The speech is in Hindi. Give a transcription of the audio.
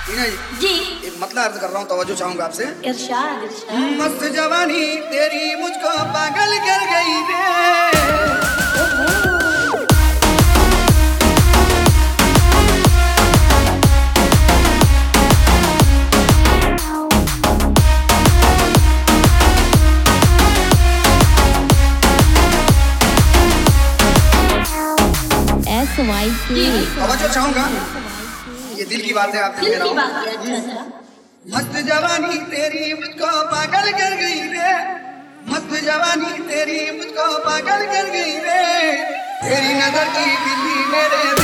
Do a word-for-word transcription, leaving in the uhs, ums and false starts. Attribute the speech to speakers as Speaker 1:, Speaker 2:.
Speaker 1: टीना जी
Speaker 2: जी
Speaker 1: एक मतलब अर्ज कर रहा हूँ, तवज्जो चाहूंगा आपसे।
Speaker 2: इरशाद इरशाद।
Speaker 1: मस्त जवानी तेरी मुझको पागल कर गई रे। तवज्जो चाहूंगा, ये दिल की बात है, आपसे कह रहा हूँ। मस्त जवानी तेरी मुझको पागल कर गई रे, मस्त जवानी तेरी मुझको पागल कर गई रे, तेरी नजर की बिल्ली मेरे